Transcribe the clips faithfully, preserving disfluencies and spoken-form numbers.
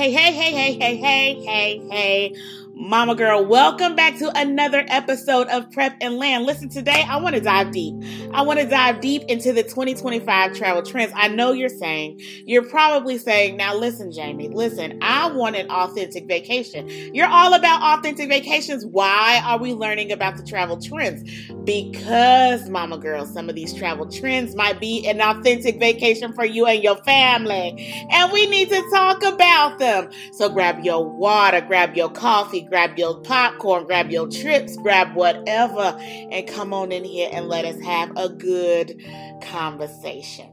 hey, hey, hey, hey, hey, hey, hey, hey, Mama Girl, welcome back to another episode of Prep and Land. Listen, today I want to dive deep. I want to dive deep into the twenty twenty-five travel trends. I know you're saying, you're probably saying, now listen, Jamie, listen, I want an authentic vacation. You're all about authentic vacations. Why are we learning about the travel trends? Because, Mama Girl, some of these travel trends might be an authentic vacation for you and your family. And we need to talk about them. So grab your water, grab your coffee, grab your popcorn, grab your trips, grab whatever, and come on in here and let us have a good conversation.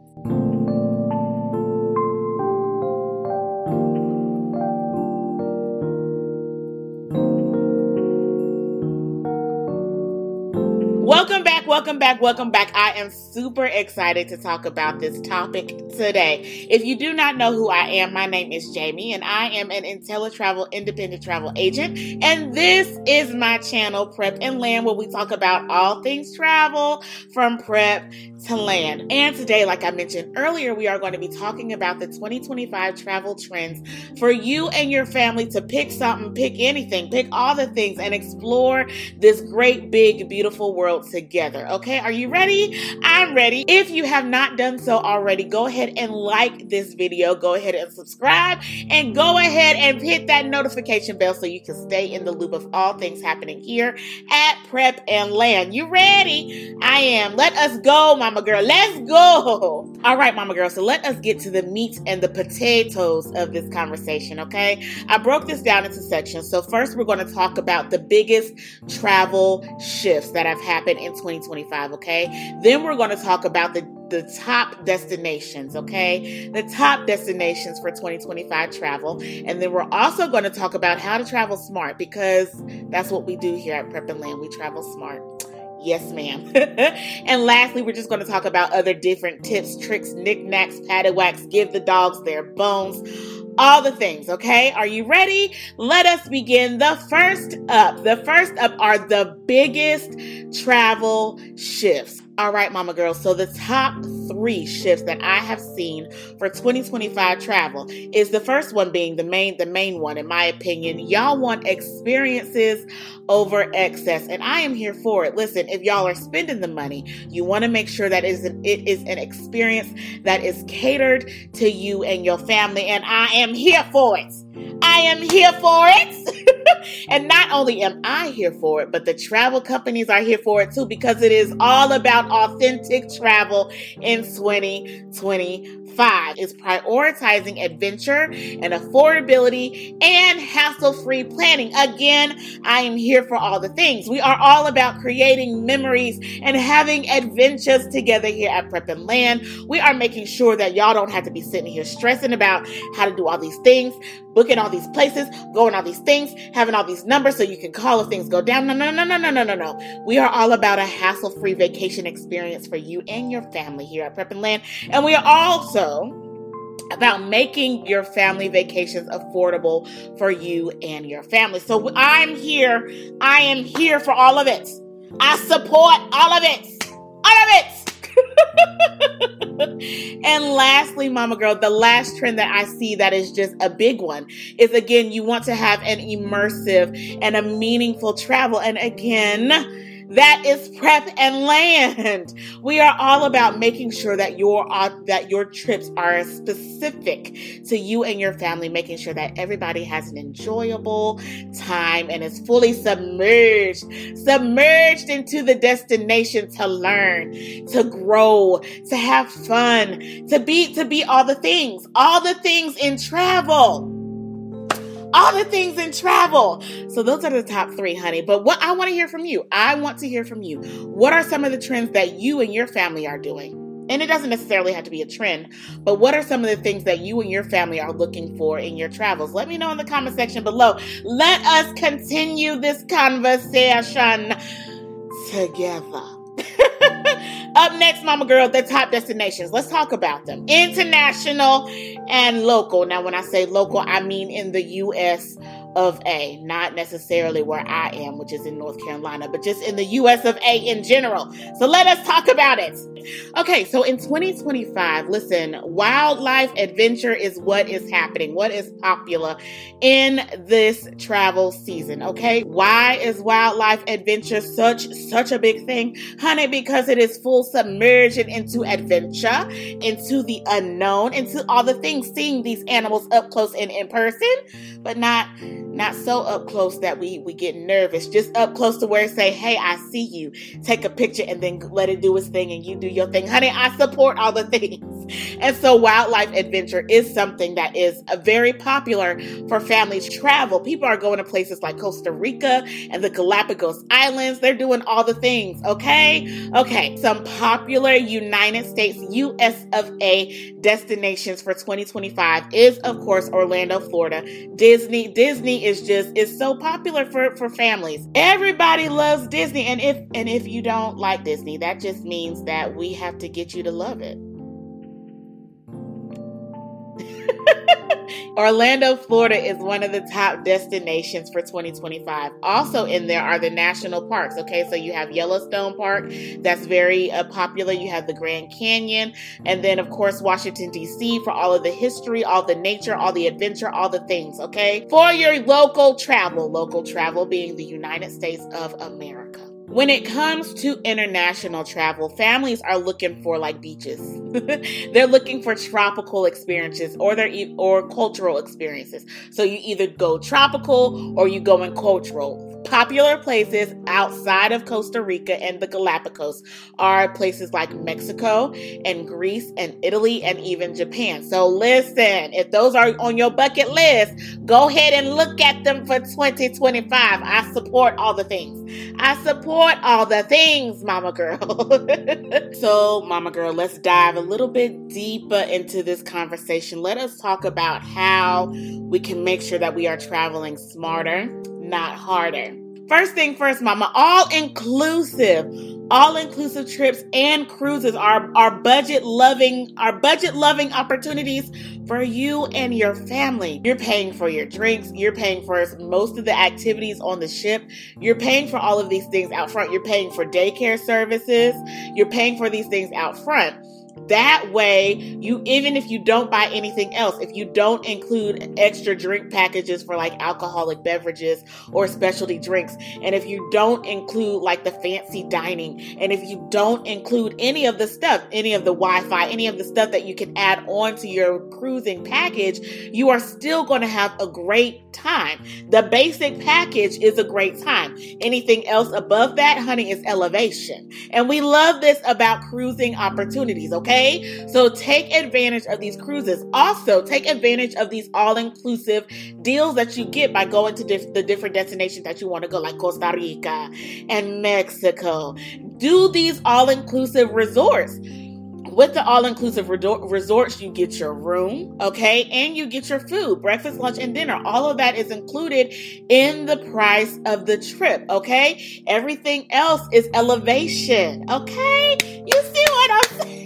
Welcome back, welcome back, welcome back. I am super excited to talk about this topic today. If you do not know who I am, my name is Jamie, and I am an IntelliTravel independent travel agent. And this is my channel, Prep and Land, where we talk about all things travel from prep to land. And today, like I mentioned earlier, we are going to be talking about the twenty twenty-five travel trends for you and your family to pick something, pick anything, pick all the things, and explore this great, big, beautiful world together. Okay, are you ready? I'm ready. If you have not done so already, go ahead and like this video. Go ahead and subscribe, and go ahead and hit that notification bell so you can stay in the loop of all things happening here at Prep and Land. You ready? I am. Let us go, Mama Girl. Let's go. All right, Mama Girl. So let us get to the meat and the potatoes of this conversation, okay? I broke this down into sections. So first, we're going to talk about the biggest travel shifts that have happened in twenty twenty-five, okay? Then we're going to talk about the the top destinations, okay? The top destinations for twenty twenty-five travel. And then we're also going to talk about how to travel smart, because that's what we do here at Prep and Land. We travel smart. Yes, ma'am. And lastly, we're just going to talk about other different tips, tricks, knickknacks, paddywhacks, give the dogs their bones, all the things, okay? Are you ready? Let us begin. The first up, the first up are the biggest travel shifts. All right, Mama Girl. So the top three shifts that I have seen for twenty twenty-five travel is the first one being the main, the main one, in my opinion. Y'all want experiences over excess, and I am here for it. Listen, if y'all are spending the money, you want to make sure that it is an, it is an experience that is catered to you and your family, and I am here for it. I am here for it. And not only am I here for it, but the travel companies are here for it too, because it is all about authentic travel in twenty twenty-five. It's prioritizing adventure and affordability and hassle-free planning. Again, I am here for all the things. We are all about creating memories and having adventures together here at Prep and Land. We are making sure that y'all don't have to be sitting here stressing about how to do all these things, booking all these places, going all these things, having all these numbers so you can call if things go down. No, no, no, no, no, no, no, no. We are all about a hassle-free vacation experience for you and your family here at Prep and Land. And we are also about making your family vacations affordable for you and your family. So I'm here. I am here for all of it. I support all of it. All of it. And lastly, Mama Girl, the last trend that I see that is just a big one is, again, you want to have an immersive and a meaningful travel. And again, that is Prep and Land. We are all about making sure that your uh, that your trips are specific to you and your family, making sure that everybody has an enjoyable time and is fully submerged, submerged into the destination to learn, to grow, to have fun, to be to be all the things, all the things in travel. All the things in travel. So those are the top three, honey. But what I want to hear from you, I want to hear from you. What are some of the trends that you and your family are doing? And it doesn't necessarily have to be a trend, but what are some of the things that you and your family are looking for in your travels? Let me know in the comment section below. Let us continue this conversation together. Up next, Mama Girl, the top destinations. Let's talk about them. International and local. Now, when I say local, I mean in the U S of A, not necessarily where I am, which is in North Carolina, but just in the U S of A in general. So let us talk about it. Okay, so in twenty twenty-five, listen, wildlife adventure is what is happening, what is popular in this travel season, okay? Why is wildlife adventure such, such a big thing? Honey, because it is full submersion into adventure, into the unknown, into all the things, seeing these animals up close and in person, but not not so up close that we, we get nervous, just up close to where it say, hey, I see you. Take a picture and then let it do its thing and you do your thing. Honey, I support all the things. And so wildlife adventure is something that is very popular for families travel. People are going to places like Costa Rica and the Galapagos Islands. They're doing all the things, okay? Okay, some popular United States, U S of A destinations for twenty twenty-five is, of course, Orlando, Florida. Disney. Disney is just, is so popular for, for families. Everybody loves Disney. And if, and if you don't like Disney, that just means that we have to get you to love it. Orlando, Florida is one of the top destinations for twenty twenty-five. Also in there are the national parks. Okay, so you have Yellowstone Park, that's very uh, popular. You have the Grand Canyon, and then of course Washington, D C for all of the history, all the nature, all the adventure, all the things. Okay, for your local travel, local travel being the United States of America. When it comes to international travel, families are looking for like beaches. They're looking for tropical experiences or they're e- or cultural experiences. So you either go tropical or you go in cultural. Popular places outside of Costa Rica and the Galapagos are places like Mexico and Greece and Italy and even Japan. So listen, if those are on your bucket list, go ahead and look at them for twenty twenty-five. I support all the things. I support all the things, mama girl. So, mama girl, let's dive a little bit deeper into this conversation. Let us talk about how we can make sure that we are traveling smarter, not harder. First thing first, mama, all-inclusive, all-inclusive trips and cruises are, are budget-loving, are budget-loving opportunities for you and your family. You're paying for your drinks. You're paying for most of the activities on the ship. You're paying for all of these things out front. You're paying for daycare services. You're paying for these things out front. That way, you even if you don't buy anything else, if you don't include extra drink packages for like alcoholic beverages or specialty drinks, and if you don't include like the fancy dining, and if you don't include any of the stuff, any of the Wi-Fi, any of the stuff that you can add on to your cruising package, you are still going to have a great time. The basic package is a great time. Anything else above that, honey, is elevation. And we love this about cruising opportunities, okay? So take advantage of these cruises. Also, take advantage of these all-inclusive deals that you get by going to dif- the different destinations that you want to go, like Costa Rica and Mexico. Do these all-inclusive resorts. With the all-inclusive resorts, you get your room, okay? And you get your food, breakfast, lunch, and dinner. All of that is included in the price of the trip, okay? Everything else is elevation, okay? You see what I'm saying?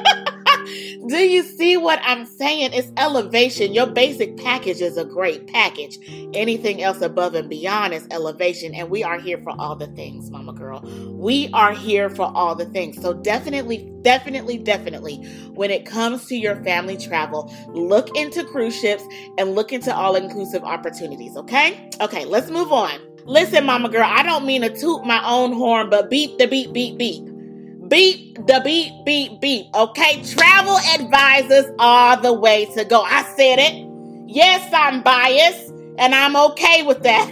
Do you see what I'm saying? It's elevation. Your basic package is a great package. Anything else above and beyond is elevation. And we are here for all the things, mama girl. We are here for all the things. So definitely, definitely, definitely, when it comes to your family travel, look into cruise ships and look into all-inclusive opportunities, okay? Okay, let's move on. Listen, mama girl, I don't mean to toot my own horn, but beep the beep, beep, beep. Beep the beep, beep, beep. Okay, travel advisors are the way to go. I said it. Yes, I'm biased, and I'm okay with that.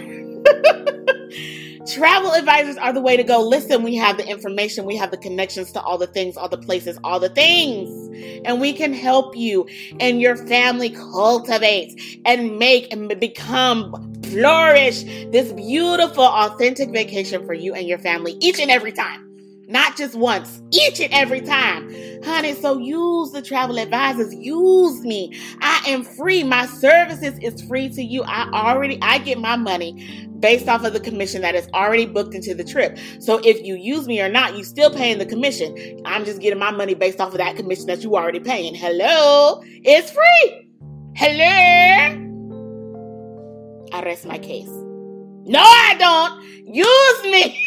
Travel advisors are the way to go. Listen, we have the information, we have the connections to all the things, all the places, all the things. And we can help you and your family cultivate and make and become, flourish this beautiful, authentic vacation for you and your family each and every time. Not just once, each and every time. Honey, so use the travel advisors. Use me. I am free. My services is free to you. I already, I get my money based off of the commission that is already booked into the trip. So if you use me or not, you still paying the commission. I'm just getting my money based off of that commission that you already paying. Hello? It's free. Hello? I I rest my case. No, I don't. Use me.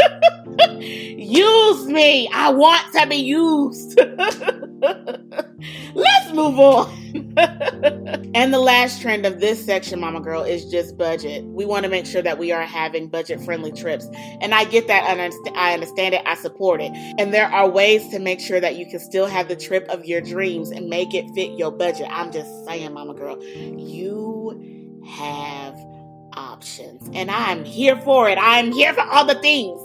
Use me. I want to be used. Let's move on. And the last trend of this section, Mama Girl, is just budget. We want to make sure that we are having budget-friendly trips. And I get that. I understand it. I support it. And there are ways to make sure that you can still have the trip of your dreams and make it fit your budget. I'm just saying, Mama Girl, you have options. And I'm here for it. I'm here for all the things.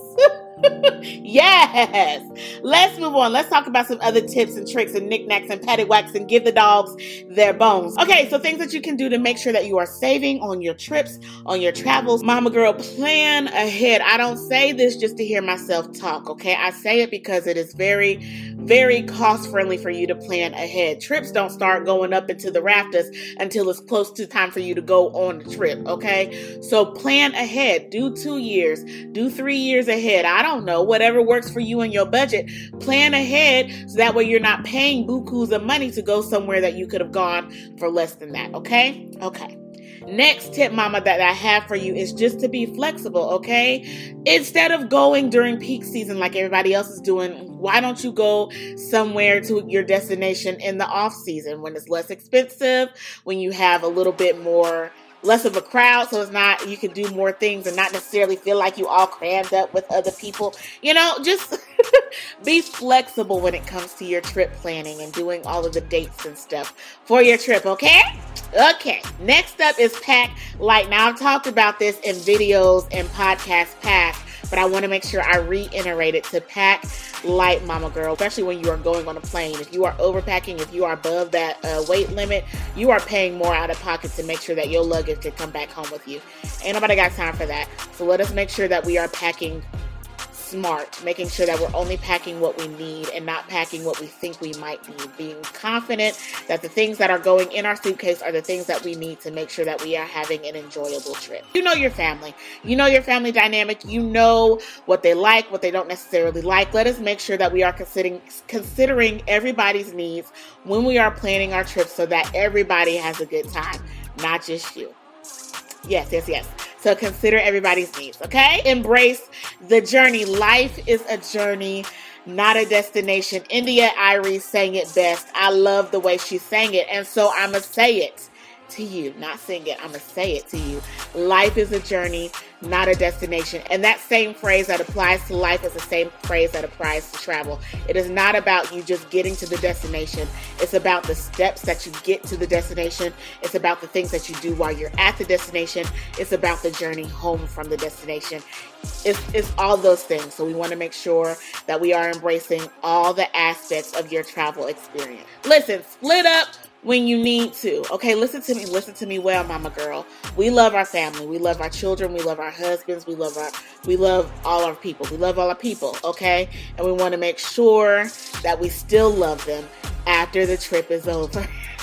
Yes. Let's move on. Let's talk about some other tips and tricks and knickknacks and paddywhacks and give the dogs their bones. Okay, so things that you can do to make sure that you are saving on your trips, on your travels. Mama Girl, plan ahead. I don't say this just to hear myself talk, okay? I say it because it is very, very cost friendly for you to plan ahead. Trips don't start going up into the rafters until it's close to time for you to go on the trip, okay? So plan ahead. Do two years. Do three years ahead. I don't know, whatever works for you and your budget. Plan ahead so that way you're not paying bukus of money to go somewhere that you could have gone for less than that, okay? Okay. Next tip, Mama, that I have for you is just to be flexible, okay? Instead of going during peak season like everybody else is doing, why don't you go somewhere to your destination in the off season when it's less expensive, when you have a little bit more less of a crowd, so it's not, you can do more things and not necessarily feel like you all crammed up with other people. You know, just be flexible when it comes to your trip planning and doing all of the dates and stuff for your trip, okay? Okay, next up is pack light. Now, I've talked about this in videos and podcast past, but I want to make sure I reiterate it to pack light, Mama Girl, especially when you are going on a plane. If you are overpacking, if you are above that uh, weight limit, you are paying more out of pocket to make sure that your luggage can come back home with you. Ain't nobody got time for that. So let us make sure that we are packing smart, making sure that we're only packing what we need and not packing what we think we might need, being confident that the things that are going in our suitcase are the things that we need to make sure that we are having an enjoyable trip. You know your family. You know your family dynamic. You know what they like, what they don't necessarily like. Let us make sure that we are considering considering everybody's needs when we are planning our trips so that everybody has a good time, not just you. Yes, yes, yes. So consider everybody's needs, okay? Embrace the journey. Life is a journey, not a destination. India Arie sang it best. I love the way she sang it. And so I'm going to say it to you. Not sing it. I'm going to say it to you. Life is a journey, not a destination. And that same phrase that applies to life is the same phrase that applies to travel. It is not about you just getting to the destination. It's about the steps that you get to the destination. It's about the things that you do while you're at the destination. It's about the journey home from the destination. It's, it's all those things. So we want to make sure that we are embracing all the aspects of your travel experience. Listen, split up when you need to. Okay, listen to me. Listen to me well, Mama Girl. We love our family. We love our children. We love our husbands. We love our, we love all our people. We love all our people, okay? And we want to make sure that we still love them after the trip is over.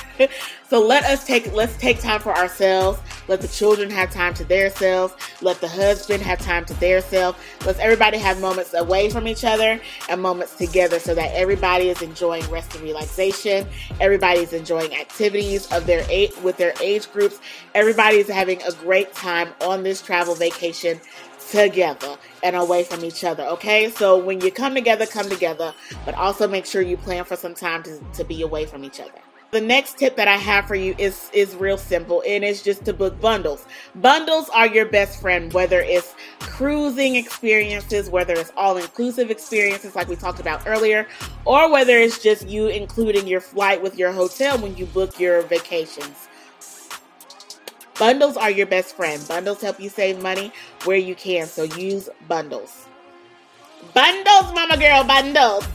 So let us take, let's take time for ourselves. Let the children have time to their selves. Let the husband have time to their self. Let everybody have moments away from each other and moments together so that everybody is enjoying rest and relaxation. Everybody is enjoying activities of their age, with their age groups. Everybody is having a great time on this travel vacation together and away from each other, okay? So when you come together, come together, but also make sure you plan for some time to, to be away from each other. The next tip that I have for you is, is real simple, and it's just to book bundles. Bundles are your best friend, whether it's cruising experiences, whether it's all-inclusive experiences like we talked about earlier, or whether it's just you including your flight with your hotel when you book your vacations. Bundles are your best friend. Bundles help you save money where you can, so use bundles. Bundles, Mama Girl, bundles.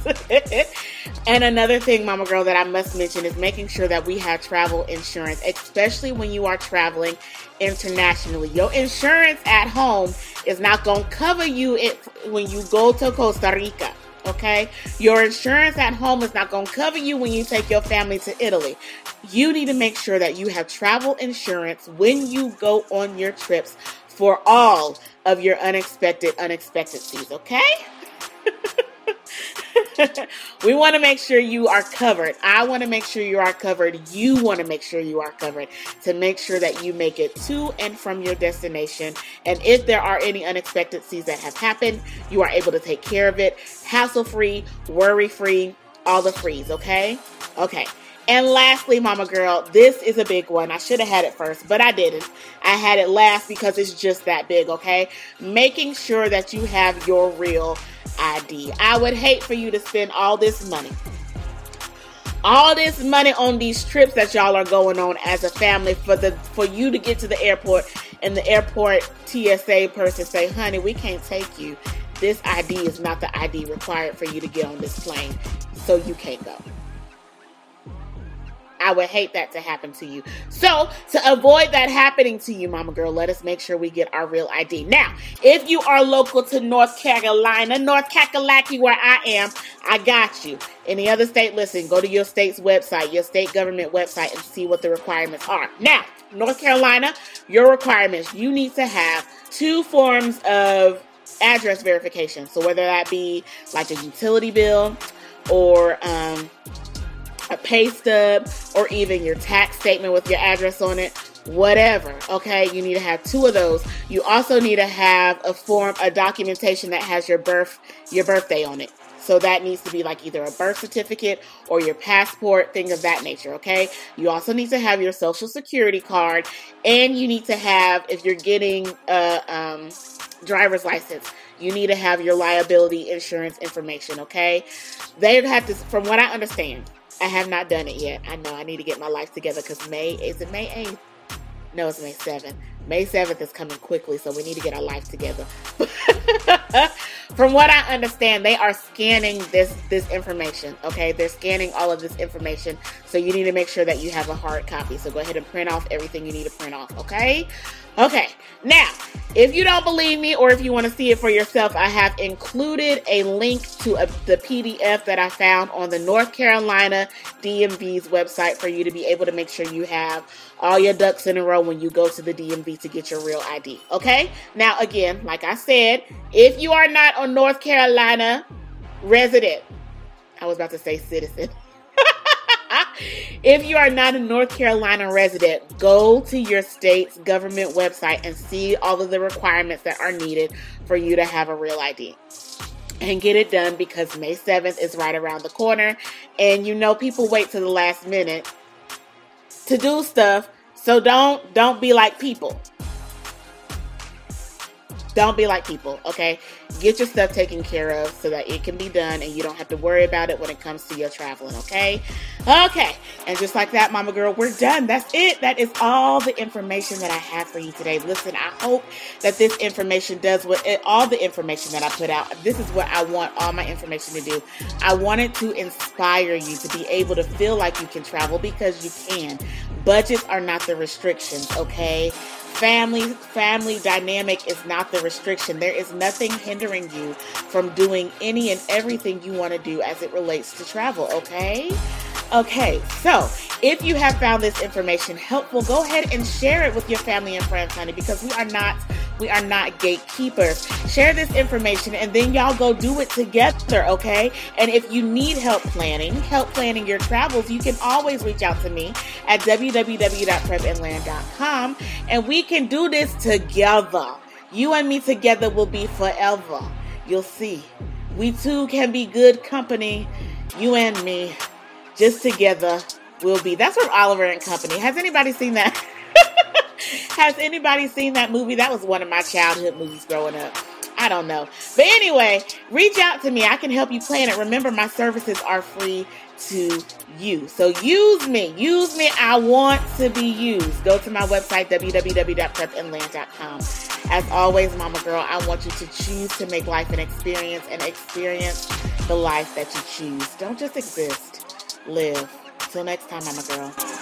And another thing, Mama Girl, that I must mention is making sure that we have travel insurance, especially when you are traveling internationally. Your insurance at home is not going to cover you if, when you go to Costa Rica, okay? Your insurance at home is not going to cover you when you take your family to Italy. You need to make sure that you have travel insurance when you go on your trips for all of your unexpected unexpectancies, okay? We want to make sure you are covered. I want to make sure you are covered. You want to make sure you are covered to make sure that you make it to and from your destination. And if there are any unexpectedcies that have happened, you are able to take care of it. Hassle-free, worry-free, all the frees, okay? Okay. And lastly, mama girl, this is a big one. I should have had it first, but I didn't. I had it last because it's just that big, okay? Making sure that you have your real I D. I would hate for you to spend all this money. All this money on these trips that y'all are going on as a family for the for you to get to the airport and the airport T S A person say, honey, we can't take you. This I D is not the I D required for you to get on this plane, so you can't go. I would hate that to happen to you. So, to avoid that happening to you, mama girl, let us make sure we get our real I D. Now, if you are local to North Carolina, North Kakalaki, where I am, I got you. Any other state, listen, go to your state's website, your state government website, and see what the requirements are. Now, North Carolina, your requirements, you need to have two forms of address verification. So, whether that be like a utility bill or um, a pay stub, or even your tax statement with your address on it, whatever, okay? You need to have two of those. You also need to have a form, a documentation that has your birth, your birthday on it. So that needs to be like either a birth certificate or your passport, thing of that nature, okay? You also need to have your social security card, and you need to have, if you're getting a um, driver's license, you need to have your liability insurance information, okay? They have to, from what I understand, I have not done it yet. I know I need to get my life together because May, is it May eighth? No, it's May seventh. May seventh is coming quickly, so we need to get our life together. From what I understand, they are scanning this, this information, okay? They're scanning all of this information, so you need to make sure that you have a hard copy. So go ahead and print off everything you need to print off, okay? Okay, now, if you don't believe me or if you want to see it for yourself, I have included a link to a, the P D F that I found on the North Carolina D M V's website for you to be able to make sure you have all your ducks in a row when you go to the D M V to get your real I D, okay? Now, again, like I said, if you are not a North Carolina resident, I was about to say citizen. If you are not a North Carolina resident, go to your state's government website and see all of the requirements that are needed for you to have a real I D. And get it done because May seventh is right around the corner. And you know people wait to the last minute to do stuff. So don't don't be like people. Don't be like people, okay? Get your stuff taken care of so that it can be done and you don't have to worry about it when it comes to your traveling, okay? Okay, and just like that, mama girl, we're done. That's it. That is all the information that I have for you today. Listen, I hope that this information does what it, all the information that I put out. This is what I want all my information to do. I want it to inspire you to be able to feel like you can travel because you can. Budgets are not the restrictions, okay? Family, family dynamic is not the restriction. There is nothing hindering you from doing any and everything you want to do as it relates to travel, okay? Okay, so if you have found this information helpful, go ahead and share it with your family and friends, honey, because we are not we are not gatekeepers. Share this information and then y'all go do it together, okay? And if you need help planning, help planning your travels, you can always reach out to me at w w w dot prep and land dot com and we can do this together. You and me together will be forever. You'll see. We too can be good company. You and me. Just together will be. That's from Oliver and Company. Has anybody seen that? Has anybody seen that movie? That was one of my childhood movies growing up. I don't know. But anyway, reach out to me. I can help you plan it. Remember, my services are free to you. So use me. Use me. I want to be used. Go to my website, w w w dot prep and land dot com. As always, mama girl, I want you to choose to make life an experience and experience the life that you choose. Don't just exist. Live. Till next time, mama girl.